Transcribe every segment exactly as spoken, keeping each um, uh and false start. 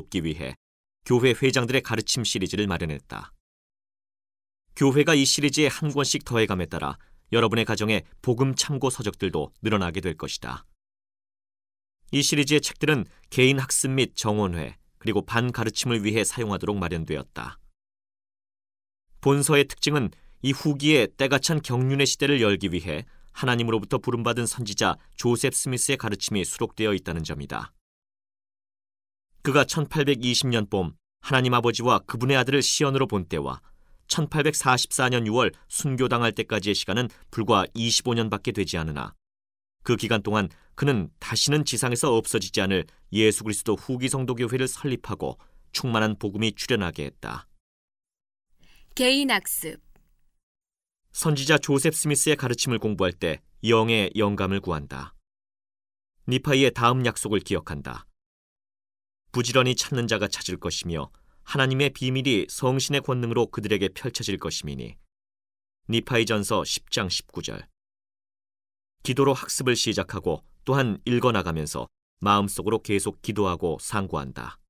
돕기 위해 교회 회장들의 가르침 시리즈를 마련했다. 교회가 이 시리즈에 한 권씩 더해감에 따라 여러분의 가정에 복음 참고 서적들도 늘어나게 될 것이다. 이 시리즈의 책들은 개인 학습 및 정원회, 그리고 반가르침을 위해 사용하도록 마련되었다. 본서의 특징은 이 후기에 때가 찬 경륜의 시대를 열기 위해 하나님으로부터 부름받은 선지자 조셉 스미스의 가르침이 수록되어 있다는 점이다. 그가 천팔백이십 년 봄 하나님 아버지와 그분의 아들을 시연으로 본 때와 천팔백사십사 년 유월 순교당할 때까지의 시간은 불과 이십오 년밖에 되지 않으나 그 기간 동안 그는 다시는 지상에서 없어지지 않을 예수 그리스도 후기 성도교회를 설립하고 충만한 복음이 출현하게 했다. 개인 학습. 선지자 조셉 스미스의 가르침을 공부할 때 영의 영감을 구한다. 니파이의 다음 약속을 기억한다. 부지런히 찾는 자가 찾을 것이며 하나님의 비밀이 성신의 권능으로 그들에게 펼쳐질 것임이니. 니파이전서 십 장 십구 절. 기도로 학습을 시작하고 또한 읽어나가면서 마음속으로 계속 기도하고 상고한다.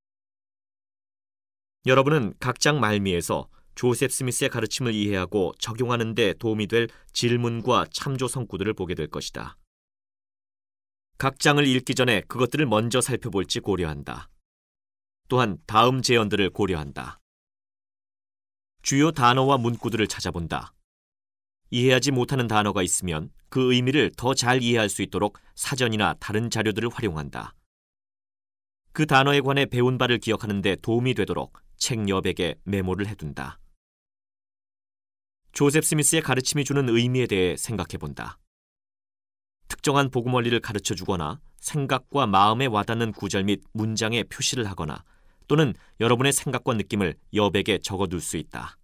여러분은 각 장 말미에서 조셉 스미스의 가르침을 이해하고 적용하는 데 도움이 될 질문과 참조 성구들을 보게 될 것이다. 각 장을 읽기 전에 그것들을 먼저 살펴볼지 고려한다. 또한 다음 제언들을 고려한다. 주요 단어와 문구들을 찾아본다. 이해하지 못하는 단어가 있으면 그 의미를 더 잘 이해할 수 있도록 사전이나 다른 자료들을 활용한다. 그 단어에 관해 배운 바를 기억하는 데 도움이 되도록 책 여백에 메모를 해둔다. 조셉 스미스의 가르침이 주는 의미에 대해 생각해본다. 특정한 복음 원리를 가르쳐주거나 생각과 마음에 와닿는 구절 및 문장에 표시를 하거나 또는 여러분의 생각과 느낌을 여백에 적어둘 수 있다.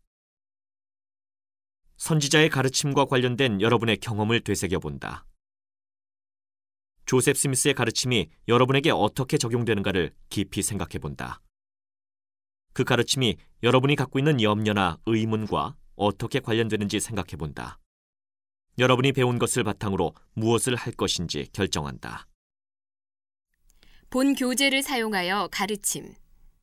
선지자의 가르침과 관련된 여러분의 경험을 되새겨본다. 조셉 스미스의 가르침이 여러분에게 어떻게 적용되는가를 깊이 생각해본다. 그 가르침이 여러분이 갖고 있는 염려나 의문과 어떻게 관련되는지 생각해본다. 여러분이 배운 것을 바탕으로 무엇을 할 것인지 결정한다. 본 교재를 사용하여 가르침.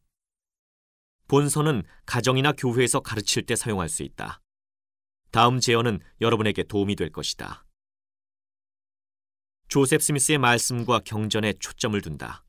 본서는 가정이나 교회에서 가르칠 때 사용할 수 있다. 다음 제언은 여러분에게 도움이 될 것이다. 조셉 스미스의 말씀과 경전에 초점을 둔다.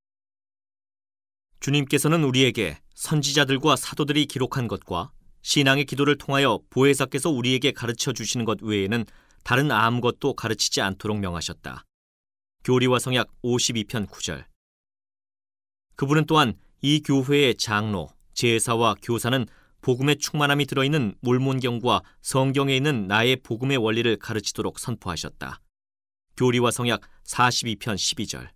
주님께서는 우리에게 선지자들과 사도들이 기록한 것과 신앙의 기도를 통하여 보혜사께서 우리에게 가르쳐 주시는 것 외에는 다른 아무것도 가르치지 않도록 명하셨다. 교리와 성약 오십이 편 구 절. 그분은 또한 이 교회의 장로, 제사와 교사는 복음의 충만함이 들어있는 몰몬경과 성경에 있는 나의 복음의 원리를 가르치도록 선포하셨다. 교리와 성약 사십이 편 십이 절.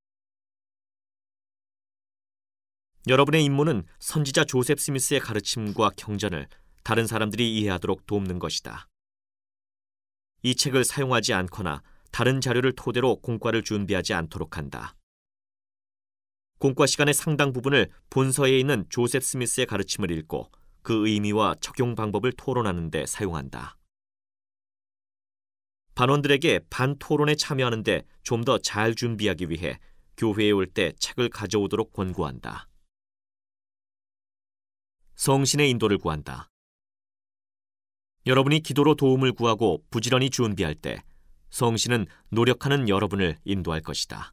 여러분의 임무는 선지자 조셉 스미스의 가르침과 경전을 다른 사람들이 이해하도록 돕는 것이다. 이 책을 사용하지 않거나 다른 자료를 토대로 공과를 준비하지 않도록 한다. 공과 시간의 상당 부분을 본서에 있는 조셉 스미스의 가르침을 읽고 그 의미와 적용 방법을 토론하는 데 사용한다. 반원들에게 반토론에 참여하는 데 좀 더 잘 준비하기 위해 교회에 올 때 책을 가져오도록 권고한다. 성신의 인도를 구한다. 여러분이 기도로 도움을 구하고 부지런히 준비할 때 성신은 노력하는 여러분을 인도할 것이다.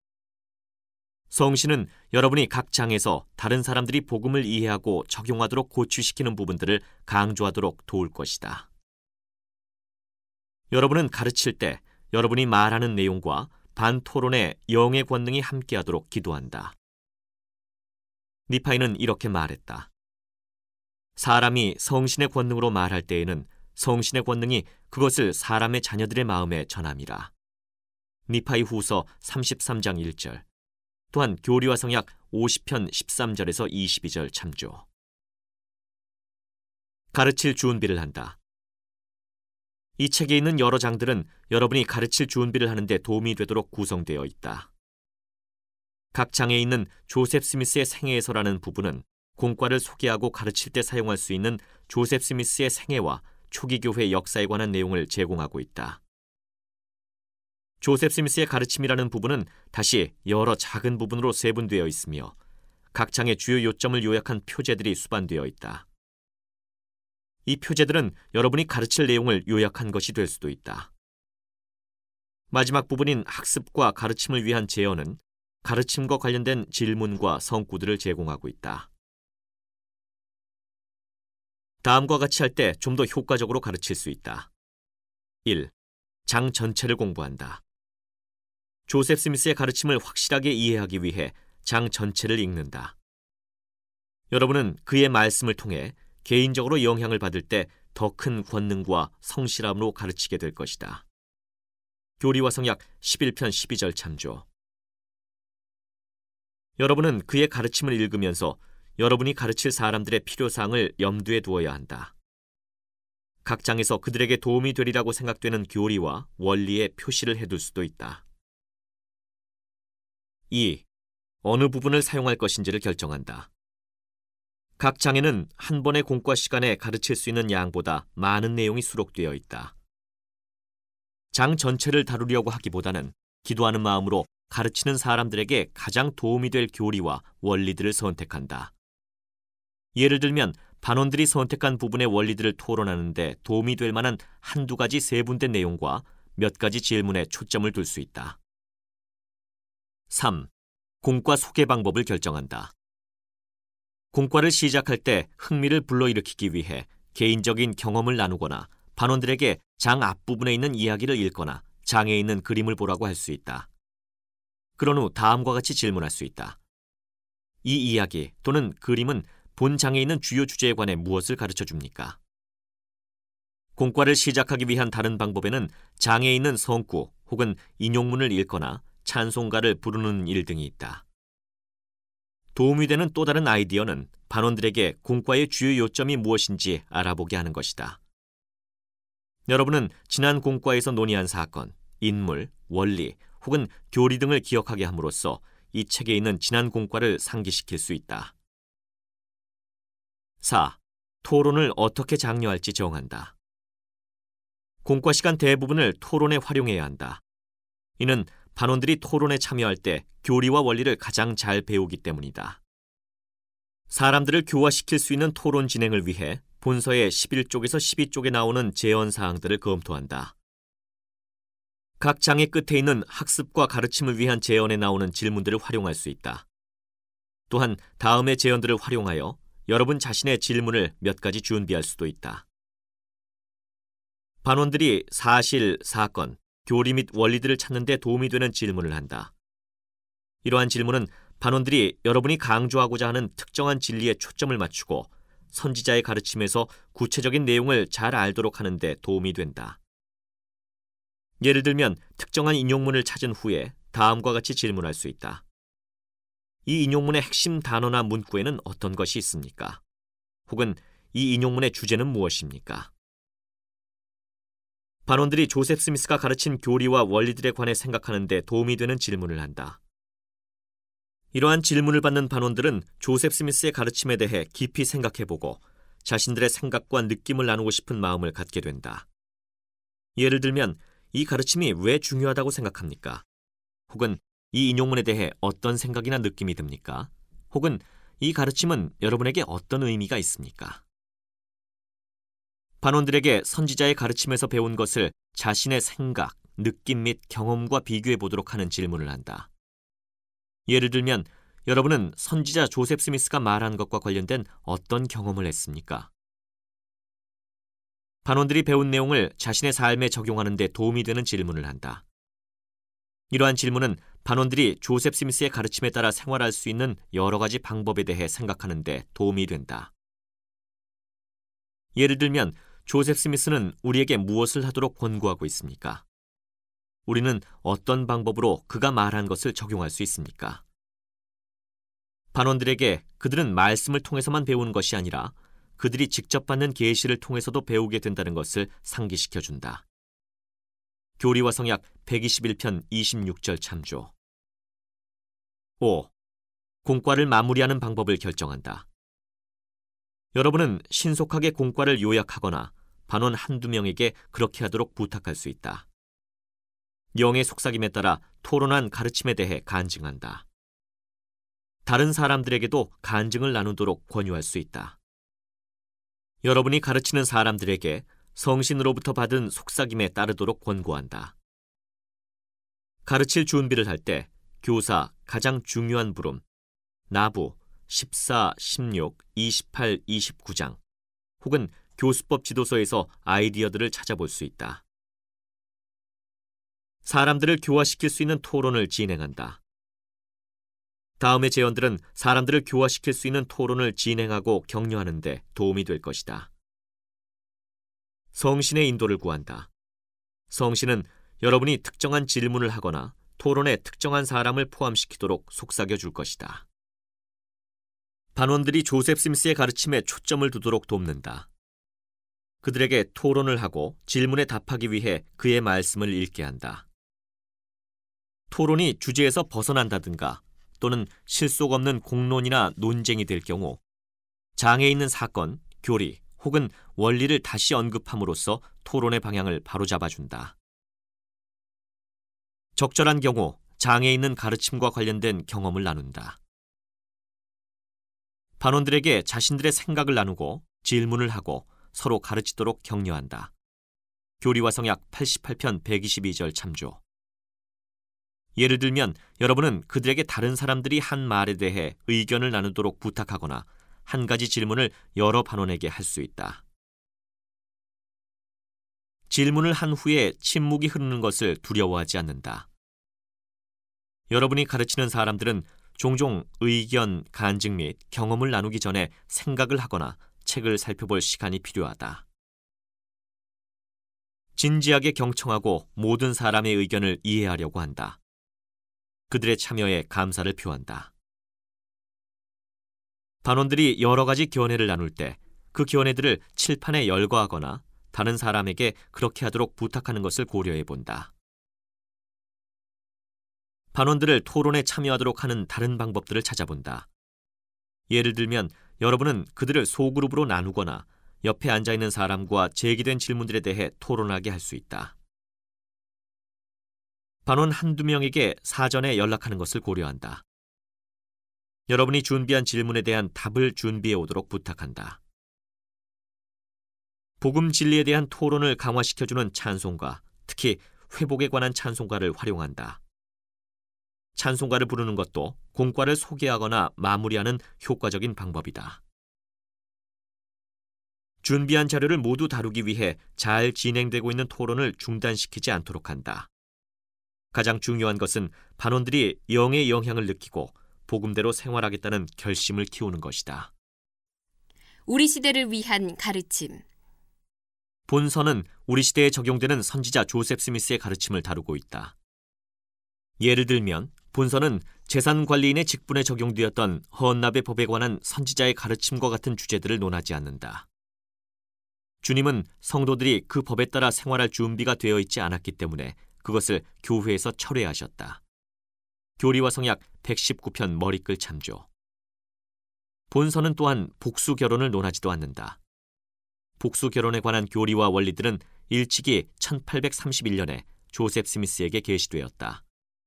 성신은 여러분이 각 장에서 다른 사람들이 복음을 이해하고 적용하도록 고취시키는 부분들을 강조하도록 도울 것이다. 여러분은 가르칠 때 여러분이 말하는 내용과 반토론의 영의 권능이 함께하도록 기도한다. 니파이는 이렇게 말했다. 사람이 성신의 권능으로 말할 때에는 성신의 권능이 그것을 사람의 자녀들의 마음에 전함이라. 니파이 후서 삼십삼 장 일 절. 또한 교리와 성약 오십 편 십삼 절에서 이십이 절 참조. 가르칠 준비를 한다. 이 책에 있는 여러 장들은 여러분이 가르칠 준비를 하는 데 도움이 되도록 구성되어 있다. 각 장에 있는 조셉 스미스의 생애에서라는 부분은 공과를 소개하고 가르칠 때 사용할 수 있는 조셉 스미스의 생애와 초기 교회 역사에 관한 내용을 제공하고 있다. 조셉 스미스의 가르침이라는 부분은 다시 여러 작은 부분으로 세분되어 있으며 각 장의 주요 요점을 요약한 표제들이 수반되어 있다. 이 표제들은 여러분이 가르칠 내용을 요약한 것이 될 수도 있다. 마지막 부분인 학습과 가르침을 위한 제언은 가르침과 관련된 질문과 성구들을 제공하고 있다. 다음과 같이 할 때 좀 더 효과적으로 가르칠 수 있다. 일. 장 전체를 공부한다. 조셉 스미스의 가르침을 확실하게 이해하기 위해 장 전체를 읽는다. 여러분은 그의 말씀을 통해 개인적으로 영향을 받을 때 더 큰 권능과 성실함으로 가르치게 될 것이다. 교리와 성약 십일 편 십이 절 참조. 여러분은 그의 가르침을 읽으면서 여러분이 가르칠 사람들의 필요사항을 염두에 두어야 한다. 각 장에서 그들에게 도움이 되리라고 생각되는 교리와 원리에 표시를 해둘 수도 있다. 이. 어느 부분을 사용할 것인지를 결정한다. 각 장에는 한 번의 공과 시간에 가르칠 수 있는 양보다 많은 내용이 수록되어 있다. 장 전체를 다루려고 하기보다는 기도하는 마음으로 가르치는 사람들에게 가장 도움이 될 교리와 원리들을 선택한다. 예를 들면 반원들이 선택한 부분의 원리들을 토론하는데 도움이 될 만한 한두 가지 세분된 내용과 몇 가지 질문에 초점을 둘 수 있다. 삼. 공과 소개 방법을 결정한다. 공과를 시작할 때 흥미를 불러일으키기 위해 개인적인 경험을 나누거나 반원들에게 장 앞부분에 있는 이야기를 읽거나 장에 있는 그림을 보라고 할 수 있다. 그런 후 다음과 같이 질문할 수 있다. 이 이야기 또는 그림은 본 장에 있는 주요 주제에 관해 무엇을 가르쳐줍니까? 공과를 시작하기 위한 다른 방법에는 장에 있는 성구 혹은 인용문을 읽거나 찬송가를 부르는 일 등이 있다. 도움이 되는 또 다른 아이디어는 반원들에게 공과의 주요 요점이 무엇인지 알아보게 하는 것이다. 여러분은 지난 공과에서 논의한 사건, 인물, 원리 혹은 교리 등을 기억하게 함으로써 이 책에 있는 지난 공과를 상기시킬 수 있다. 사. 토론을 어떻게 장려할지 정한다. 공과 시간 대부분을 토론에 활용해야 한다. 이는 반원들이 토론에 참여할 때 교리와 원리를 가장 잘 배우기 때문이다. 사람들을 교화시킬 수 있는 토론 진행을 위해 본서의 십일 쪽에서 십이 쪽에 나오는 제언 사항들을 검토한다. 각 장의 끝에 있는 학습과 가르침을 위한 제언에 나오는 질문들을 활용할 수 있다. 또한 다음의 제언들을 활용하여 여러분 자신의 질문을 몇 가지 준비할 수도 있다. 반원들이 사실, 사건, 교리 및 원리들을 찾는 데 도움이 되는 질문을 한다. 이러한 질문은 반원들이 여러분이 강조하고자 하는 특정한 진리에 초점을 맞추고 선지자의 가르침에서 구체적인 내용을 잘 알도록 하는 데 도움이 된다. 예를 들면 특정한 인용문을 찾은 후에 다음과 같이 질문할 수 있다. 이 인용문의 핵심 단어나 문구에는 어떤 것이 있습니까? 혹은 이 인용문의 주제는 무엇입니까? 반원들이 조셉 스미스가 가르친 교리와 원리들에 관해 생각하는 데 도움이 되는 질문을 한다. 이러한 질문을 받는 반원들은 조셉 스미스의 가르침에 대해 깊이 생각해보고 자신들의 생각과 느낌을 나누고 싶은 마음을 갖게 된다. 예를 들면 이 가르침이 왜 중요하다고 생각합니까? 혹은 이 인용문에 대해 어떤 생각이나 느낌이 듭니까? 혹은 이 가르침은 여러분에게 어떤 의미가 있습니까? 반원들에게 선지자의 가르침에서 배운 것을 자신의 생각, 느낌 및 경험과 비교해 보도록 하는 질문을 한다. 예를 들면 여러분은 선지자 조셉 스미스가 말한 것과 관련된 어떤 경험을 했습니까? 반원들이 배운 내용을 자신의 삶에 적용하는 데 도움이 되는 질문을 한다. 이러한 질문은 반원들이 조셉 스미스의 가르침에 따라 생활할 수 있는 여러 가지 방법에 대해 생각하는 데 도움이 된다. 예를 들면 조셉 스미스는 우리에게 무엇을 하도록 권고하고 있습니까? 우리는 어떤 방법으로 그가 말한 것을 적용할 수 있습니까? 반원들에게 그들은 말씀을 통해서만 배우는 것이 아니라 그들이 직접 받는 계시를 통해서도 배우게 된다는 것을 상기시켜준다. 교리와 성약 백이십일 편 이십육 절 참조. 오. 공과를 마무리하는 방법을 결정한다. 여러분은 신속하게 공과를 요약하거나 반원 한두 명에게 그렇게 하도록 부탁할 수 있다. 영의 속삭임에 따라 토론한 가르침에 대해 간증한다. 다른 사람들에게도 간증을 나누도록 권유할 수 있다. 여러분이 가르치는 사람들에게 성신으로부터 받은 속삭임에 따르도록 권고한다. 가르칠 준비를 할 때 교사 가장 중요한 부름, 나부 십사, 십육, 이십팔, 이십구 장 혹은 교수법 지도서에서 아이디어들을 찾아볼 수 있다. 사람들을 교화시킬 수 있는 토론을 진행한다. 다음의 제언들은 사람들을 교화시킬 수 있는 토론을 진행하고 격려하는 데 도움이 될 것이다. 성신의 인도를 구한다. 성신은 여러분이 특정한 질문을 하거나 토론에 특정한 사람을 포함시키도록 속삭여 줄 것이다. 반원들이 조셉 스미스의 가르침에 초점을 두도록 돕는다. 그들에게 토론을 하고 질문에 답하기 위해 그의 말씀을 읽게 한다. 토론이 주제에서 벗어난다든가 또는 실속 없는 공론이나 논쟁이 될 경우 장애 있는 사건, 교리 혹은 원리를 다시 언급함으로써 토론의 방향을 바로잡아준다. 적절한 경우 장애 있는 가르침과 관련된 경험을 나눈다. 반원들에게 자신들의 생각을 나누고 질문을 하고 서로 가르치도록 격려한다. 교리와 성약 팔십팔 편 백이십이 절 참조. 예를 들면 여러분은 그들에게 다른 사람들이 한 말에 대해 의견을 나누도록 부탁하거나 한 가지 질문을 여러 반원에게 할 수 있다. 질문을 한 후에 침묵이 흐르는 것을 두려워하지 않는다. 여러분이 가르치는 사람들은 종종 의견, 간증 및 경험을 나누기 전에 생각을 하거나 책을 살펴볼 시간이 필요하다. 진지하게 경청하고 모든 사람의 의견을 이해하려고 한다. 그들의 참여에 감사를 표한다. 반원들이 여러 가지 견해를 나눌 때 그 견해들을 칠판에 열거하거나 다른 사람에게 그렇게 하도록 부탁하는 것을 고려해 본다. 반원들을 토론에 참여하도록 하는 다른 방법들을 찾아본다. 예를 들면 여러분은 그들을 소그룹으로 나누거나 옆에 앉아있는 사람과 제기된 질문들에 대해 토론하게 할 수 있다. 반원 한두 명에게 사전에 연락하는 것을 고려한다. 여러분이 준비한 질문에 대한 답을 준비해 오도록 부탁한다. 복음 진리에 대한 토론을 강화시켜주는 찬송가, 특히 회복에 관한 찬송가를 활용한다. 찬송가를 부르는 것도 공과를 소개하거나 마무리하는 효과적인 방법이다. 준비한 자료를 모두 다루기 위해 잘 진행되고 있는 토론을 중단시키지 않도록 한다. 가장 중요한 것은 반원들이 영의 영향을 느끼고 복음대로 생활하겠다는 결심을 키우는 것이다. 우리 시대를 위한 가르침. 본서는 우리 시대에 적용되는 선지자 조셉 스미스의 가르침을 다루고 있다. 예를 들면 본서는 재산관리인의 직분에 적용되었던 헌납의 법에 관한 선지자의 가르침과 같은 주제들을 논하지 않는다. 주님은 성도들이 그 법에 따라 생활할 준비가 되어 있지 않았기 때문에 그것을 교회에서 철회하셨다. 교리와 성약 백십구 편 머리글 참조. 본서는 또한 복수 결혼을 논하지도 않는다. 복수 결혼에 관한 교리와 원리들은 일찍이 천팔백삼십일 년에 조셉 스미스에게 계시되었다.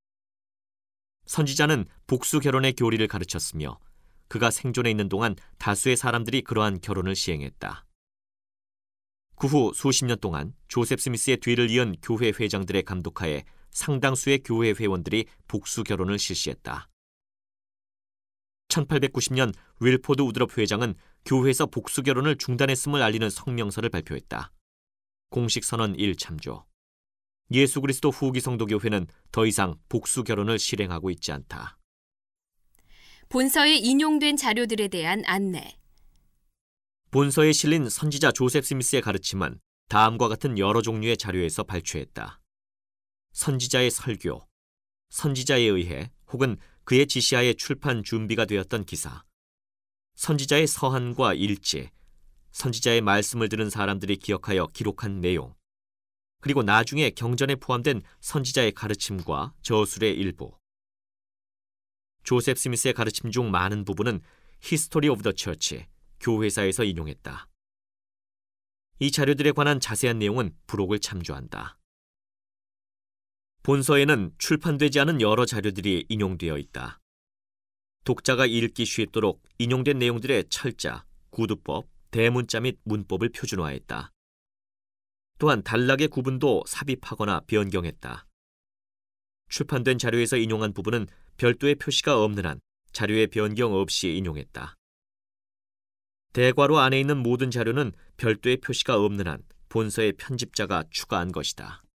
선지자는 복수 결혼의 교리를 가르쳤으며 그가 생존해 있는 동안 다수의 사람들이 그러한 결혼을 시행했다. 그 후 수십 년 동안 조셉 스미스의 뒤를 이은 교회 회장들의 감독하에 상당수의 교회 회원들이 복수 결혼을 실시했다. 천팔백구십 년 윌포드 우드럽 회장은 교회에서 복수 결혼을 중단했음을 알리는 성명서를 발표했다. 공식 선언 일 참조. 예수 그리스도 후기 성도 교회는 더 이상 복수 결혼을 실행하고 있지 않다. 본서에 인용된 자료들에 대한 안내. 본서에 실린 선지자 조셉 스미스의 가르침은 다음과 같은 여러 종류의 자료에서 발췌했다. 선지자의 설교, 선지자에 의해 혹은 그의 지시하에 출판 준비가 되었던 기사, 선지자의 서한과 일지, 선지자의 말씀을 들은 사람들이 기억하여 기록한 내용, 그리고 나중에 경전에 포함된 선지자의 가르침과 저술의 일부. 조셉 스미스의 가르침 중 많은 부분은 History of the Church, 교회사에서 인용했다. 이 자료들에 관한 자세한 내용은 부록을 참조한다. 본서에는 출판되지 않은 여러 자료들이 인용되어 있다. 독자가 읽기 쉽도록 인용된 내용들의 철자, 구두법, 대문자 및 문법을 표준화했다. 또한 단락의 구분도 삽입하거나 변경했다. 출판된 자료에서 인용한 부분은 별도의 표시가 없는 한 자료의 변경 없이 인용했다. 대괄호 안에 있는 모든 자료는 별도의 표시가 없는 한 본서의 편집자가 추가한 것이다.